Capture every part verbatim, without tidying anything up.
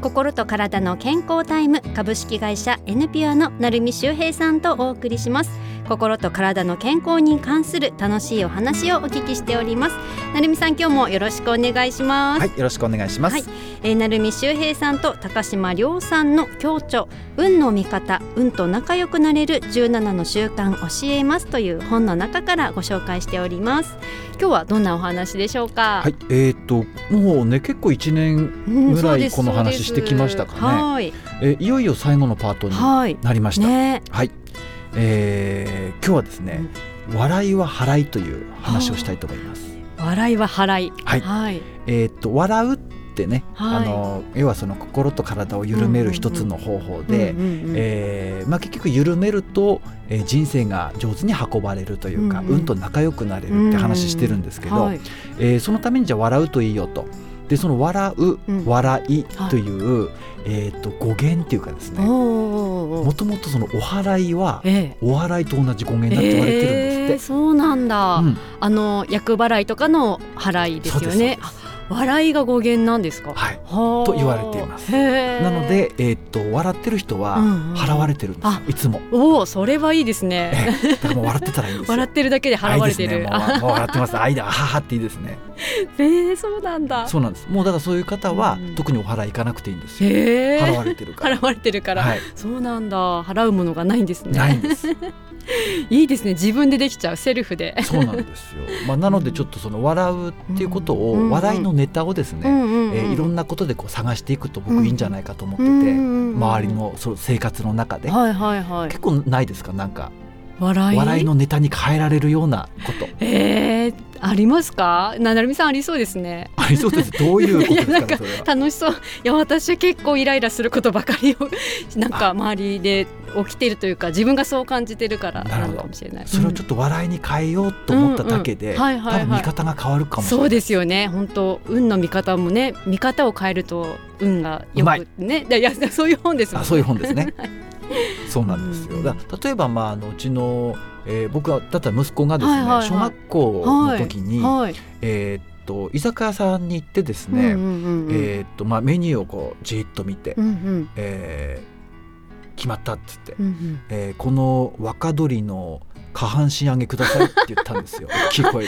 心と体の健康タイム、株式会社 エヌピュアの成海修平さんとお送りします。心と体の健康に関する楽しいお話をお聞きしております。成海さん、今日もよろしくお願いします。 はい、よろしくお願いします。 はい、えー、成海修平さんと高島亮さんの共著、運の味方、運と仲良くなれるじゅうななの習慣教えますという本の中からご紹介しております。今日はどんなお話でしょうか？ はい、えー、ともうね結構いちねんぐらいこの話してきましたかね。 うん、はい、 えー、いよいよ最後のパートになりました。 はいね、 はい、えー、今日はですね、うん、笑いは払いという話をしたいと思います。 笑いは払い、 はい、 はい、 えー、と笑うってね、はい、あの要はその心と体を緩める一つの方法で、結局緩めると、えー、人生が上手に運ばれるというか、うんうん、運と仲良くなれるって話してるんですけど、うんうん、はい、えー、そのためにじゃあ笑うといいよと。でその笑う、うん、笑いという、はい、えー、と語源っていうかですね、もともとそのお祓いは、ええ、お祓いと同じ語源だって言われてるんですって、 えー、そうなんだ、うん、あの厄払いとかの払いですよね。笑いが語源なんですか？ はい、と言われています。なので、えー、っと笑ってる人は払われてるんですよ、うんうん、いつも。 おお、それはいいですね。 えー、だからもう笑ってたらいいんですよ。笑ってるだけで払われてる。 いいですね、もう、もう笑ってます。あいだ、ははっていいですね。 えー、そうなんだ。 そうなんです。もうだからそういう方は、うん、特にお祓い行かなくていいんですよ。 えー、 払われてるから。 払われてるから、はい、そうなんだ。払うものがないんですね。 ないんです。 いいですね、自分でできちゃう、セルフで。 そうなんですよ、まあ、なのでちょっとその笑うっていうことを、うん、笑いのネタをですね、うんうんうん、えー、いろんなことでこう探していくと僕いいんじゃないかと思ってて、うんうんうん、周りのその生活の中で、はいはいはい、結構ないですか？なんか笑い、笑いのネタに変えられるようなこと。えー、 ありますか？ななるみさん、ありそうですね。 ありそうです。どういうことですかね？いや、なんかそれは楽しそう。いや、私結構イライラすることばかりをなんか周りで起きているというか、自分がそう感じてるからなのかもしれない。 それをちょっと笑いに変えようと思っただけで、多分見方が変わるかもしれない。 そうですよね。本当、運の見方もね、見方を変えると運がよくね。いや、そういう本ですもんね。 あ、そういう本ですね。そうなんですよ。だ例えば、まあ、あのうちの、えー、僕はだったら息子がですね、はいはいはい、小学校の時に、はいはい、えー、と居酒屋さんに行ってですね、うんうんうん、えーとまあ、メニューをこうじっと見て、うんうん、えー、決まったって言って、うんうん、えー、この若鶏の下半身揚げくださいって言ったんですよ。大きい声で。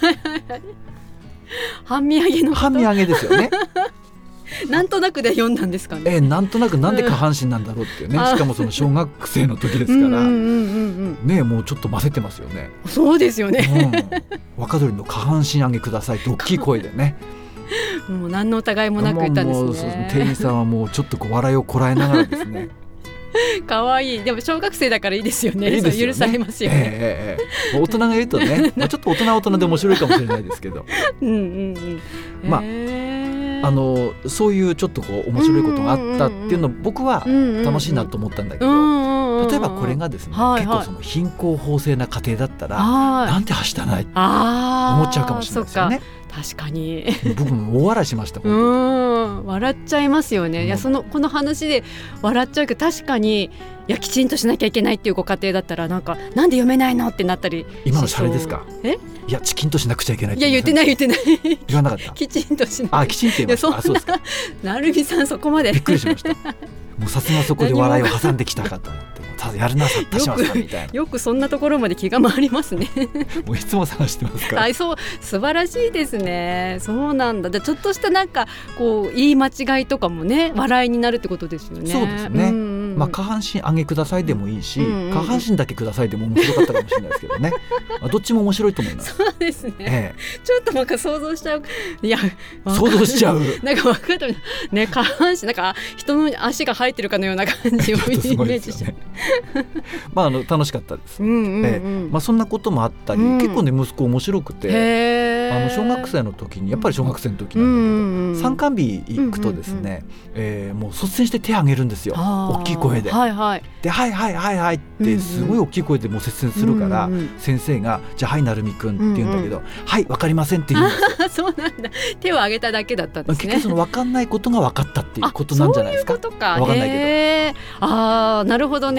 半身揚げの半身揚げですよね。 なんとなくで読んだんですかね。 えー、なんとなくなんで下半身なんだろうっていうね、うん、しかもその小学生の時ですから、うんうんうんうん、ね、もうちょっと混ぜてますよね。 そうですよね、 うん、若鶏の下半身揚げくださいって大きい声でね。 もう何の疑いもなく言ったんですね。もうそうですね、 店員さんはもうちょっとこう笑いをこらえながらですね。 かわいい。でも小学生だからいいですよね。いいですよね、許されますよね。 えーえー、大人が言うとね、まあ、ちょっと大人は大人で面白いかもしれないですけどうんうん、うん、まあ、あのそういうちょっとこう面白いことがあったっていうのを僕は楽しいなと思ったんだけど、例えばこれがですね、はいはい、結構その貧困法制な家庭だったら、なんてはしたないって思っちゃうかもしれないですよね。 確かに僕も大笑いしました。本当にうん笑っちゃいますよね。いや、そのこの話で笑っちゃうけど、確かにいやきちんとしなきゃいけないっていうご家庭だったら、なんかなんで読めないのってなったり。 今のシャレですか？えいや、チキンとしなくちゃいけないって。いや、 言ってない言ってない言わなかったきちんとしない。 あ、きちんと言いました。いや、そんな、あ、そうですか。 なるみさん、そこまでびっくりしました。もうさすがそこで笑いを挟んできたかと思って、ただやるなさったしますかみたいな。 よくそんなところまで気が回りますね。 もういつも探してますから。 はい、そう、素晴らしいですね。そうなんだ。でちょっとしたなんかこう言い間違いとかもね、笑いになるってことですよね。 そうですね、うんうん、まあ、下半身上げくださいでもいいし、うんうん、下半身だけくださいでも面白かったかもしれないですけどね。まあ、どっちも面白いと思います。 そうですね、ええ、ちょっとなんか想像しちゃう。いや、 想像しちゃう。 なんか分かったね、下半身なんか人の足が生えてるかのような感じをイメージしちゃう。 まあ、あの楽しかったです、うんうんうん、えーまあ、そんなこともあったり、うん、結構ね息子面白くて、あの小学生の時にやっぱり小学生の時なんだけど、うんうん、参観日行くとですね、うんうんうん、えー、もう率先して手を挙げるんですよ、大きい声で、はいはい、ではいはいはいはいってすごい大きい声でもう率先するから、うんうん、先生がじゃあはいなるみくんって言うんだけど、うんうん、はいわかりませんって言うんですよ。 そうなんだ、手を挙げただけだったんですね。 結局その分かんないことが分かったっていうことなんじゃないですか。 そういうことか。 分かんないけど、 あ、なるほどね。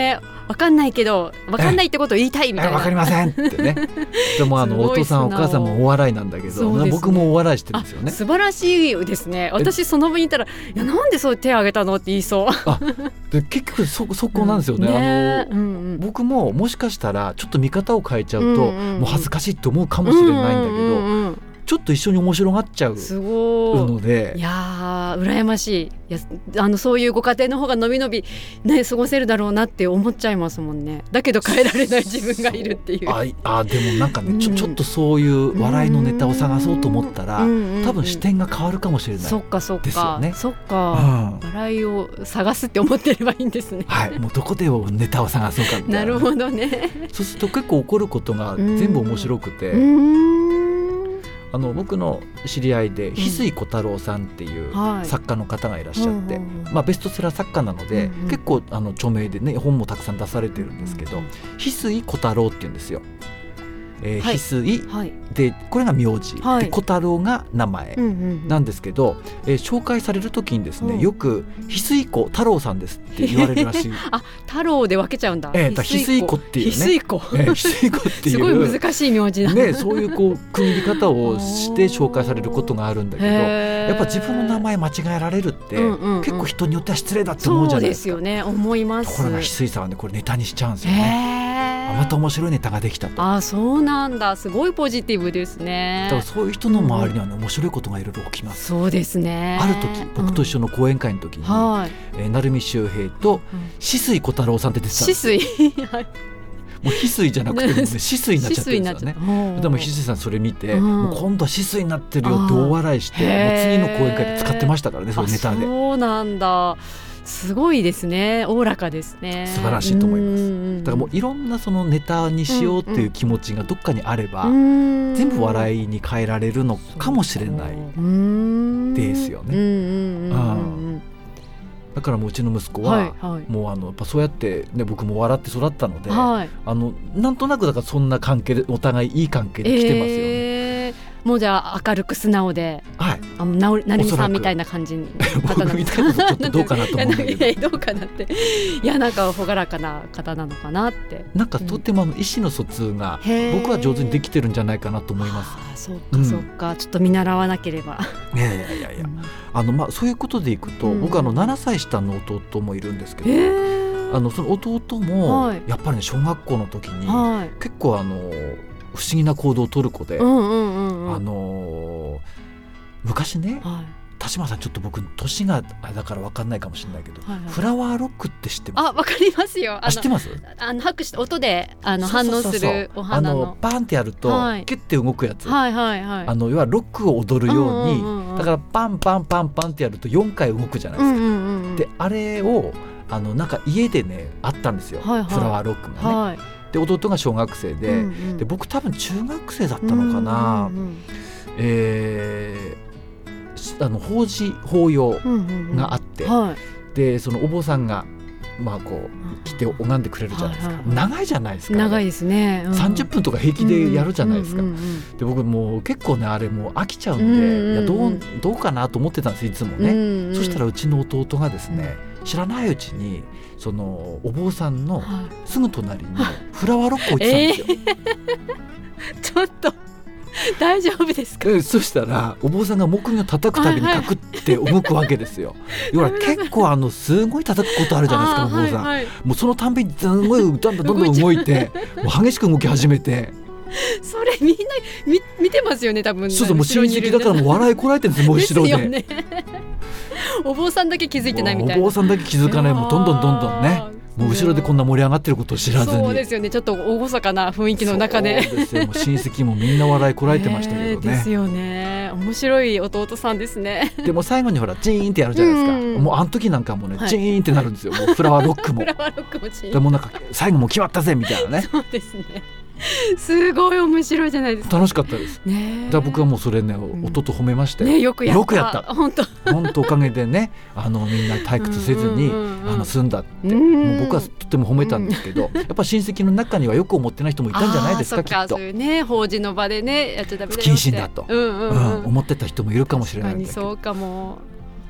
分かんないけど分かんないってことを言いたいみたいな、 分かりませんってねでもあのお父さんお母さんもお笑いなんだけど、ね、僕もお笑いしてるんですよね。 素晴らしいですね。私その場にいたらいやなんでそう手を挙げたのって言いそうあで結局 そ, そこなんですよね、うんねあのうんうん、僕ももしかしたらちょっと見方を変えちゃうと、うんうんうん、もう恥ずかしいと思うかもしれないんだけど、うんうんうん、ちょっと一緒に面白がっちゃうので、 いやー羨ましい。いやあのそういうご家庭の方がのびのび、ね、過ごせるだろうなって思っちゃいますもんね。だけど変えられない自分がいるっていう。 ああでもなんかね、うん、ちょ、ちょっとそういう笑いのネタを探そうと思ったら、うんうんうん、多分視点が変わるかもしれないですよね。 そっかそっか、そっか、うん、笑いを探すって思ってればいいんですね。 はいもうどこでネタを探そうかみたいな。 なるほどね。 そうすると結構起こることが全部面白くて、うんあの僕の知り合いで翡翠小太郎さんっていう作家の方がいらっしゃって、はいまあ、ベストセラー作家なので、うんうん、結構あの著名でね本もたくさん出されてるんですけど、うんうん、翡翠小太郎っていうんですよ。えーはい、翡翠、はい、でこれが名字、はい、で小太郎が名前なんですけど、うんうんうんえー、紹介される時にですね、うん、よく翡翠子太郎さんですって言われるらしいあ太郎で分けちゃうんだ、 えー、翡翠子っていうね翡翠子、 えー、翡翠子っていうすごい難しい名字だねそういうこう組み方をして紹介されることがあるんだけどやっぱ自分の名前間違えられるって、うんうんうん、結構人によっては失礼だって思うじゃないですか。 そうですよね思います。 ところが翡翠さんはねこれネタにしちゃうんですよね。また面白いネタができたと。 あそうなんだすごいポジティブですね。 だからそういう人の周りには、ねうん、面白いことがいろいろ起きます。 そうですね。 ある時僕と一緒の講演会の時に、うんはいえー、成海秀平と翡翠小太郎さんって出てたんですよ。 翡翠はいもう翡翠じゃなくても、ね、翡翠になっちゃってるんですよね。でも翡翠さんそれ見て、うん、もう今度は翡翠になってるよって大笑いしてもう次の講演会で使ってましたからねそれネタで。 そうなんだすごいですねおおらかですね。 素晴らしいと思います。だからもういろんなそのネタにしようっていう気持ちがどっかにあれば、うんうん、全部笑いに変えられるのかもしれないですよね。だからもううちの息子は、はいはい、もうあのやっぱそうやって、ね、僕も笑って育ったので、はい、あのなんとなくだからそんな関係でお互いいい関係で来てますよね。えーもうじゃあ明るく素直で、はい、あのなるみさんみたいな感じの方なんですか。 僕みたいなちょっとどうかなと思うんだけどいやどうかなっていやなんか朗らかな方なのかなってなんかとってもあの意思の疎通が僕は上手にできてるんじゃないかなと思います。 あそうかそうか、うん、ちょっと見習わなければ。 いやいやいやいや、うんあのまあ、そういうことでいくと、うん、僕あのななさい下の弟もいるんですけどあのその弟もやっぱりね小学校の時に結構あの不思議な行動を取る子で、うんうんうんうん、あのー、昔ね、はい、田島さんちょっと僕年があれだから分かんないかもしれないけど、はいはい、フラワーロックって知ってます？ あ分かりますよ。あの知ってます？ あの拍手音であの反応するお花 の, あのバーンってやると、はい、キュッて動くやつ、 はいはいはい、 あの要はロックを踊るように、うんうんうん、だからパンパンパンパンってやるとよんかい動くじゃないですか、うんうんうん、であれをあのなんか家でねあったんですよ、はいはい、フラワーロックがね、はいで弟が小学生 で,、うんうん、で僕多分中学生だったのかな、うんうんうんえー、あの法事法要があって、うんうんうんはい、でそのお坊さんがまあこう来て拝んでくれるじゃないですか、はいはいはい、長いじゃないですか。 長いですね、うん、 さんじゅっぷんとか平気でやるじゃないですか、うんうんうんうん、で僕もう結構ねあれもう飽きちゃうんで、うんうんうん、いや ど, うどうかなと思ってたんですいつもね、うんうん、そしたらうちの弟がですね、うん、知らないうちにそのお坊さんのすぐ隣にフラワーロック置いてたんですよ、 えー、ちょっと大丈夫ですか？ そしたらお坊さんが木魚を叩くたびにカクって動くわけですよ、はいはい、結構あのすごい叩くことあるじゃないですかお坊さん、はいはい、もうそのたんびにすごいどんどんどんどん動いてもう激しく動き始めてそれみんな 見, 見てますよね多分。 そうそうもう親戚だからもう笑いこらえてるんですもう後ろでですよねお坊さんだけ気づいてないみたいな。 お坊さんだけ気づかないもうどんどんどんどんねもう後ろでこんな盛り上がってることを知らずに。 そうですよねちょっと厳かな雰囲気の中で。 そうですよもう親戚もみんな笑いこらえてましたけどねですよね面白い弟さんですね。 でも最後にほらチーンってやるじゃないですか、うん、もうあの時なんかもね、はい、チーンってなるんですよもうフラワーロックもフラワーロックもチーンでもなんか最後も決まったぜみたいなねそうですねすごい面白いじゃないですか。 楽しかったです、ね、だから僕はもうそれね、うん、弟褒めましたよ、 ね、よくやった、 よくやった本当本当おかげでねあのみんな退屈せずに、うんうんうん、あの済んだって、うん、もう僕はとても褒めたんですけど、うん、やっぱ親戚の中にはよく思ってない人もいたんじゃないですか。きっとそういうね法事の場でねやっちゃダメだよって不謹慎だと、 うんうんうんうん、思ってた人もいるかもしれないんだけど確かにそうかも。 だ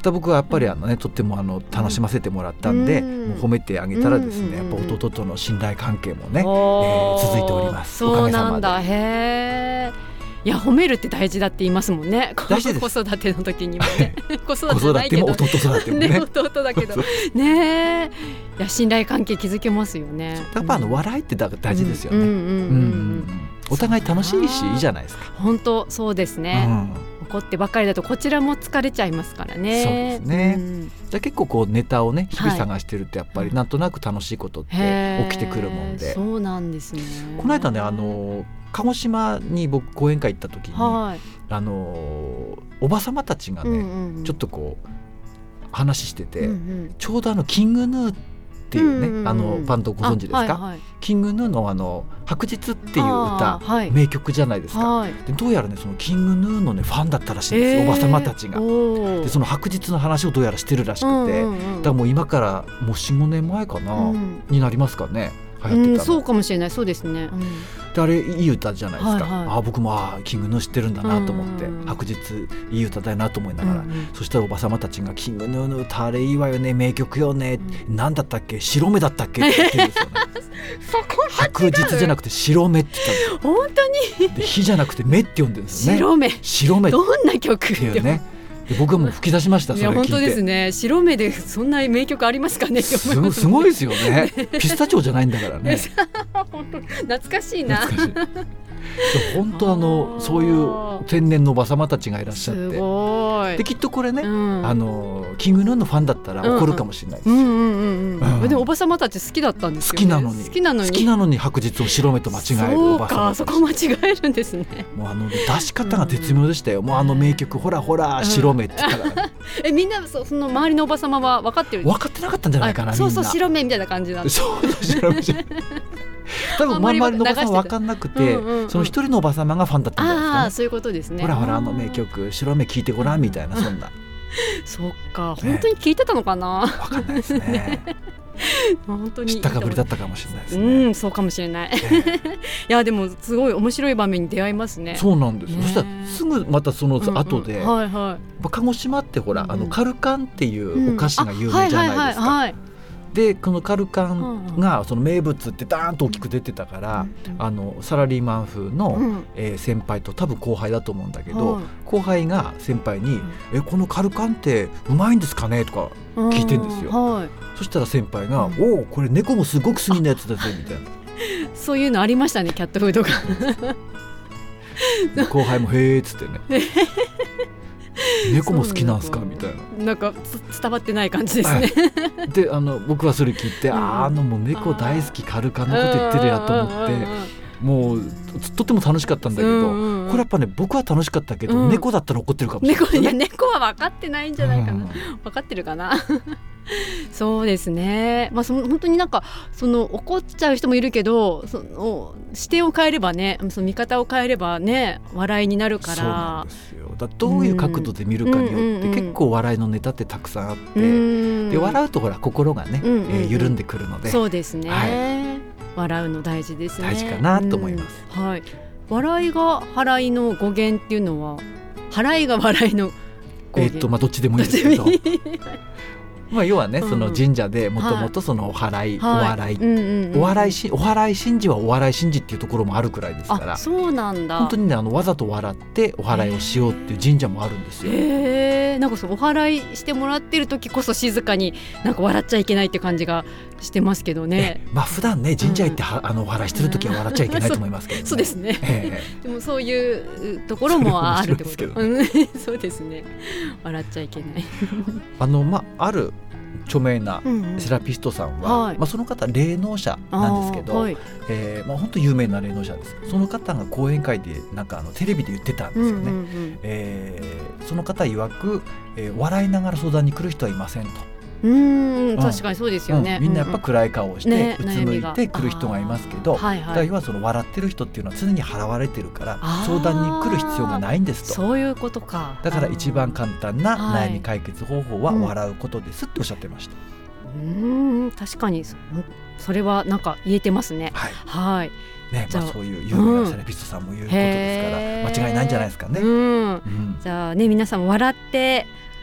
だ僕はやっぱりあの、ね、とってもあの楽しませてもらったんで、 うん、 もう褒めてあげたらですね、 うん、 やっぱ弟との信頼関係もね、えー、続いております。おかげさまで。 そうなんだ。へー。いや褒めるって大事だって言いますもんね。 大事です。 子育ての時にもね子育てじゃないけど子育ても弟育てもねね弟だけどねえ、いや信頼関係築けますよね。 やっぱあの笑いって大事ですよね。 うんうんうんうん、 お互い楽しいしいいじゃないですか。 本当そうですね、うん、怒ってばかりだとこちらも疲れちゃいますからね。 そうですね、うん、じゃあ結構こうネタをね日々探してるとやっぱりなんとなく楽しいことって起きてくるもんで。 そうなんですね。 この間ねあの鹿児島に僕講演会行った時に、はい、あのおばさまたちがね、うんうんうん、ちょっとこう話してて、うんうん、ちょうどあのキングヌーっていうね、うんうん、あのバンドご存知ですか、はいはい、キングヌーのあの白日っていう歌、はい、名曲じゃないですか、はい、でどうやらねそのキングヌーのねファンだったらしいんですよ、えー、おばさまたちが。でその白日の話をどうやらしてるらしくて、うんうんうん、だからもう今からもう よん,ご 年前かな、うん、になりますかね。流行ってたの、うん、 そうかもしれない。そうですね、うん、 であれいい歌じゃないですか、はいはい、あ僕もあキングヌー知ってるんだなと思って、うんうん、白日いい歌だなと思いながら、うんうん、そしたらおばさまたちがキングヌーの歌あれいいわよね名曲よね、うん、なんだったっけ白目だったっけって言ってるんですよねそこ白日じゃなくて白目って言ったんですよ。 本当にで火じゃなくて目って呼んでるんですよね。 白目白目どんな曲っていうね。 で僕はもう吹き出しました。それ聞いて。いや本当ですね。白目でそんな名曲ありますかね。 す, すごいですよねピスタチオじゃないんだからね本当懐かしいな。 懐かしい本当あのそういう天然のおばさまたちがいらっしゃって、 すごい。 できっとこれね、うん、あのキングヌーのファンだったら怒るかもしれないです、うんうんうんうん、でもおばさまたち好きだったんですよね。 好きなのに好きなのに好きなのに白日を白目と間違えるおばさまたち。 そうか、そこ間違えるんですね。 もうあの出し方が絶妙でしたよ、うん、もうあの名曲ほらほら白目って言ったから、ね、 えみんな そ, その周りのおばさまは分かってる。 分かってなかったんじゃないかな。 そうそう白目みたいな感じなんで。 そうそう白目多分周りのおばさんは分かんなくて、うんうんうん、その一人のおばさまがファンだったんじゃないですかね。 あそういうことですね。 ほらほらあの名曲白目聞いてごらんみたいな、そんなそっか、本当に聞いてたのかな、 ね、分かんないですねね本当に知ったかぶりだったかもしれないですね。 うんそうかもしれない、えー、いやでもすごい面白い場面に出会いますね。 そうなんです、ね、そしたらすぐまたその後で、うんうんはいはい、鹿児島ってほら、うんうん、あのカルカンっていうお菓子が有名じゃないですか。でこのカルカンがその名物ってダーンと大きく出てたから、うんうん、あのサラリーマン風の、うんえー、先輩と多分後輩だと思うんだけど、うん、後輩が先輩に、うん、えこのカルカンってうまいんですかねとか聞いてんですよ、はい、そしたら先輩が、うん、おおこれ猫もすごく好きなやつだぜみたいなそういうのありましたねキャットフードが後輩もへーっつってね猫も好きなんすかみたいな、 なんか伝わってない感じですね、 はい、であの僕はそれ聞いて、うん、あ, あのもう猫大好きカルカンのこと言ってるやと思ってもうとっても楽しかったんだけど、うんうん、これやっぱね僕は楽しかったけど、うん、猫だったら怒ってるかもしれない、ね、 猫, いや猫は分かってないんじゃないかな、うん、分かってるかなそうですね、まあ、その本当になんかその怒っちゃう人もいるけどその視点を変えればねその見方を変えればね笑いになるから。 そうなんですよ。だどういう角度で見るかによって結構笑いのネタってたくさんあって、うん、で笑うとほら心がね、うんうんうんえー、緩んでくるので。 そうですね、はい、笑うの大事ですね。 大事かなと思います、 うんはい、笑いが払いの語源っていうのは払いが笑いの語源、 えーとまあ、どっちでもいいですけどまあ、要はね、うん、その神社でもともとそのお祓い、はい、お笑い、うんうんうん、お笑いしお祓い神事はお笑い神事っていうところもあるくらいですから。 あそうなんだ。 本当にねあのわざと笑ってお祓いをしようっていう神社もあるんですよ。 へーなんかそのお祓いしてもらってる時こそ静かになんか笑っちゃいけないって感じがしてますけどね。 まあ普段ね神社行っては、うん、あのお祓いしてる時は笑っちゃいけないと思いますけどね。 そ, そうですね、 えー、 でもそういうところもあるってこと。そうですね笑っちゃいけないあのまあある著名なセラピストさんは、うんうんまあ、その方霊能者なんですけど、はいえーまあ、本当有名な霊能者です。その方が講演会でなんかあのテレビで言ってたんですよね、うんうんうんえー、その方曰く、えー、笑いながら相談に来る人はいませんと。 うーん確かにそうですよね、 うん、みんなやっぱ暗い顔をして、うんうんね、うつむいて来る人がいますけど、はいはい、だ要はその笑ってる人っていうのは常に払われてるから相談に来る必要がないんですと。 そういうことか。 だから一番簡単な悩み解決方法は笑うことですっておっしゃってました、 うん、うーん確かに そ, それはなんか言えてますね。はい、はいねまあ、そういう有名なセラピストさんも言うことですから、うん、間違いないんじゃないですかね、うんうん、 じゃあね皆さんも笑って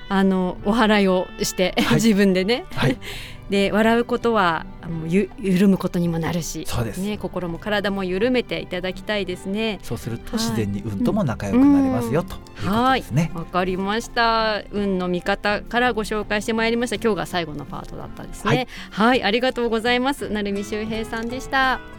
あのお祓いをして、 はい、 自分でね、 はい、 で笑うことはもうゆ緩むことにもなるし、 そうです、 ね、心も体も緩めていただきたいですね。 そうすると自然に運とも仲良くなりますよ、うん、ということですね。 わかりました。運の見方からご紹介してまいりました。今日が最後のパートだったですね。はい、はい、ありがとうございます。成海秀平さんでした。